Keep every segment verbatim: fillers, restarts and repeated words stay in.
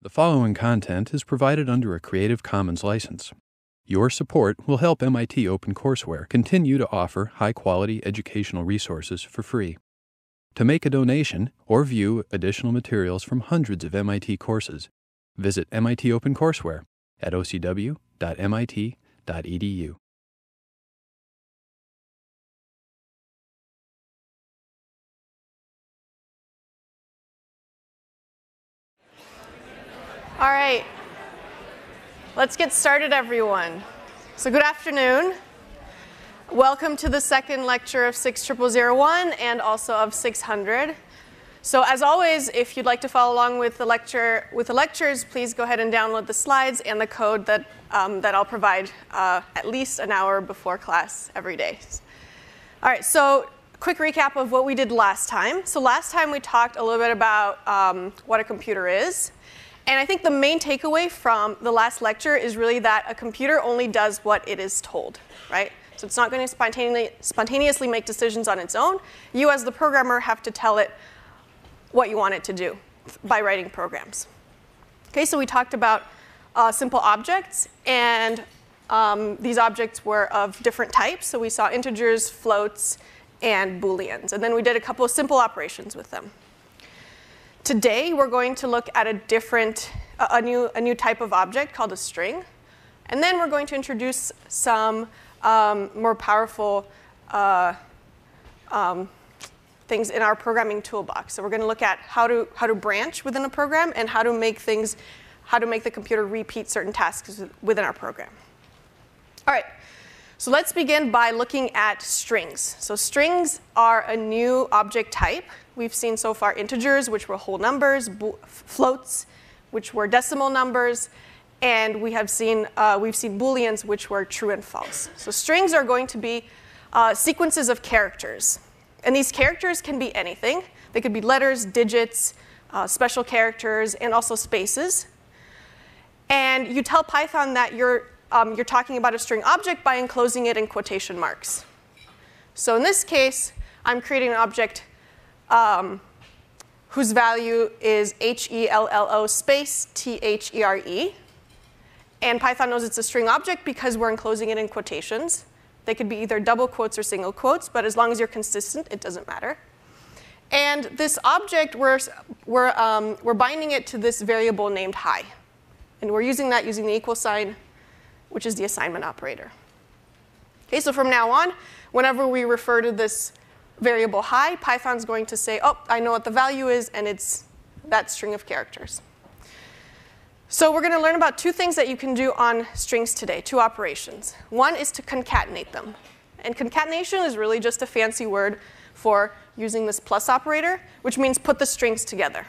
The following content is provided under a Creative Commons license. Your support will help M I T OpenCourseware continue to offer high-quality educational resources for free. To make a donation or view additional materials from hundreds of M I T courses, visit M I T OpenCourseware at o c w dot m i t dot e d u. All right, let's get started, everyone. So good afternoon. Welcome to the second lecture of six thousand one and also of six hundred. So as always, if you'd like to follow along with the lecture with the lectures, please go ahead and download the slides and the code that um, that I'll provide uh, at least an hour before class every day. All right, so quick recap of what we did last time. So last time we talked a little bit about um, what a computer is. And I think the main takeaway from the last lecture is really that a computer only does what it is told, right? So it's not going to spontaneously, spontaneously make decisions on its own. You as the programmer have to tell it what you want it to do by writing programs. Okay, so we talked about uh, simple objects, and um, these objects were of different types. So we saw integers, floats, and booleans. And then we did a couple of simple operations with them. Today, we're going to look at a different, a new, a new type of object called a string. And then we're going to introduce some um, more powerful uh, um, things in our programming toolbox. So we're going to look at how to, how to branch within a program and how to make things, how to make the computer repeat certain tasks within our program. All right, so let's begin by looking at strings. So strings are a new object type. We've seen so far integers, which were whole numbers, floats, which were decimal numbers, and we have seen, uh, we've seen booleans, which were true and false. So strings are going to be uh, sequences of characters. And these characters can be anything. They could be letters, digits, uh, special characters, and also spaces. And you tell Python that you're, um, you're talking about a string object by enclosing it in quotation marks. So in this case, I'm creating an object Um, whose value is H E L L O space T H E R E. And Python knows it's a string object because we're enclosing it in quotations. They could be either double quotes or single quotes, but as long as you're consistent, it doesn't matter. And this object, we're, we're, um, we're binding it to this variable named hi. And we're using that using the equal sign, which is the assignment operator. Okay, so from now on, whenever we refer to this variable hi, Python's going to say, oh, I know what the value is, and it's that string of characters. So we're going to learn about two things that you can do on strings today, two operations. One is to concatenate them. And concatenation is really just a fancy word for using this plus operator, which means put the strings together.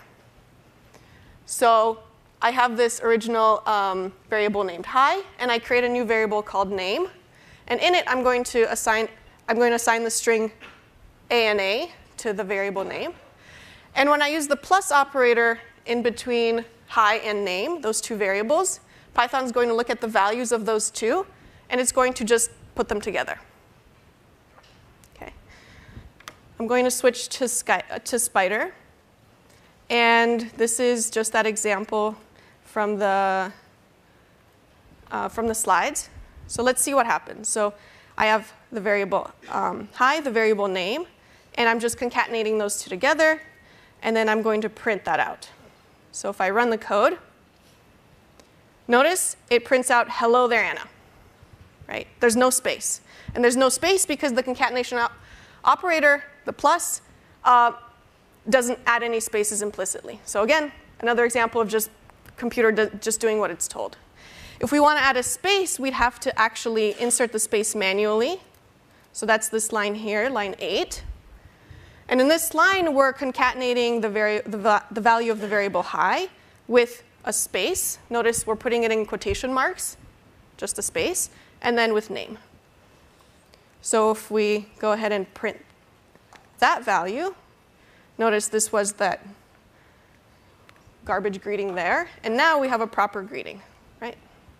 So I have this original um, variable named hi, and I create a new variable called name. And in it, I'm going to assign, I'm going to assign the string A and A to the variable name. And when I use the plus operator in between hi and name, those two variables, Python's going to look at the values of those two, and it's going to just put them together. Okay. I'm going to switch to, Sky, uh, to Spider. And this is just that example from the, uh, from the slides. So let's see what happens. So I have the variable um, hi, the variable name, and I'm just concatenating those two together, and then I'm going to print that out. So if I run the code, notice it prints out hello there, Anna. Right? There's no space. And there's no space because the concatenation op operator, the plus, uh, doesn't add any spaces implicitly. So again, another example of just computer do just doing what it's told. If we want to add a space, we'd have to actually insert the space manually. So that's this line here, line eight. And in this line, we're concatenating the, vari the, va the value of the variable hi with a space. Notice we're putting it in quotation marks, just a space, and then with name. So if we go ahead and print that value, notice this was that garbage greeting there. And now we have a proper greeting, right?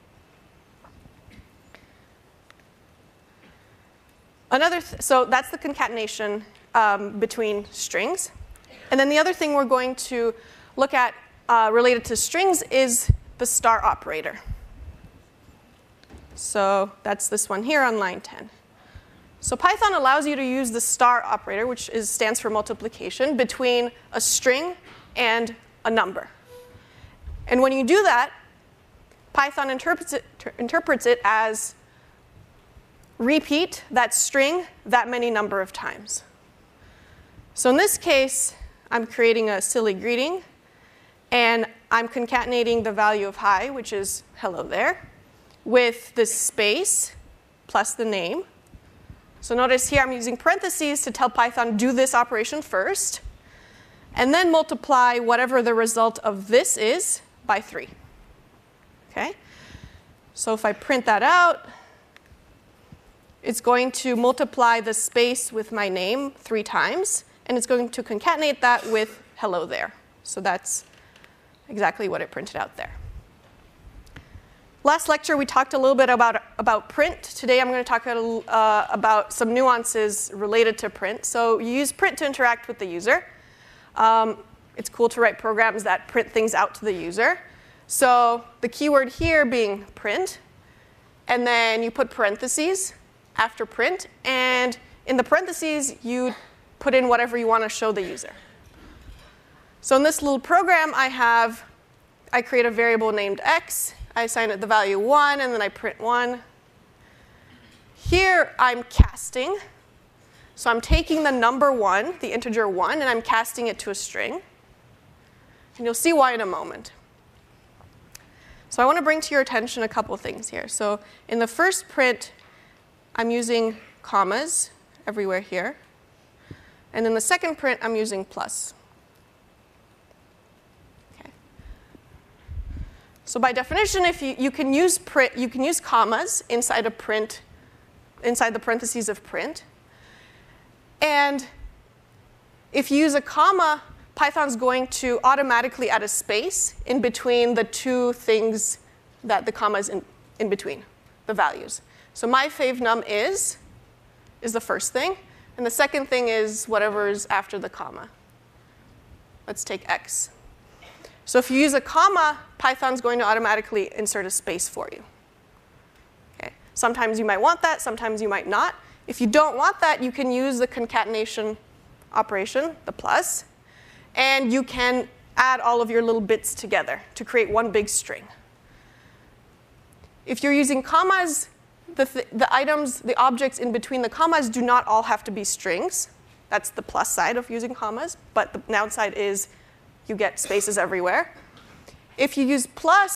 Another th so that's the concatenation um, between strings. And then the other thing we're going to look at uh, related to strings is the star operator. So that's this one here on line ten. So Python allows you to use the star operator, which is, stands for multiplication, between a string and a number. And when you do that, Python interprets it, interprets it as repeat that string that many number of times. So in this case, I'm creating a silly greeting, and I'm concatenating the value of hi, which is hello there, with this space plus the name. So notice here I'm using parentheses to tell Python do this operation first, and then multiply whatever the result of this is by three. Okay? So if I print that out, it's going to multiply the space with my name three times, and it's going to concatenate that with hello there. So that's exactly what it printed out there. Last lecture, we talked a little bit about, about print. Today, I'm going to talk a little, uh, about some nuances related to print. So you use print to interact with the user. Um, it's cool to write programs that print things out to the user. So the keyword here being print, and then you put parentheses after print, and in the parentheses, you put in whatever you want to show the user. So in this little program, I have, I create a variable named x. I assign it the value one, and then I print one. Here, I'm casting. So I'm taking the number one, the integer one, and I'm casting it to a string. And you'll see why in a moment. So I want to bring to your attention a couple things here. So in the first print, I'm using commas everywhere here. And in the second print, I'm using plus. Okay. So by definition, if you, you can use print, you can use commas inside a print, inside the parentheses of print. And if you use a comma, Python's going to automatically add a space in between the two things that the comma is in, in between, the values. So my favnum is, is the first thing. And the second thing is whatever is after the comma. Let's take x. So if you use a comma, Python's going to automatically insert a space for you. Okay. Sometimes you might want that, sometimes you might not. If you don't want that, you can use the concatenation operation, the plus, and you can add all of your little bits together to create one big string. If you're using commas, the, th the items, the objects in between the commas do not all have to be strings. That's the plus side of using commas, but the downside is you get spaces everywhere. If you use plus,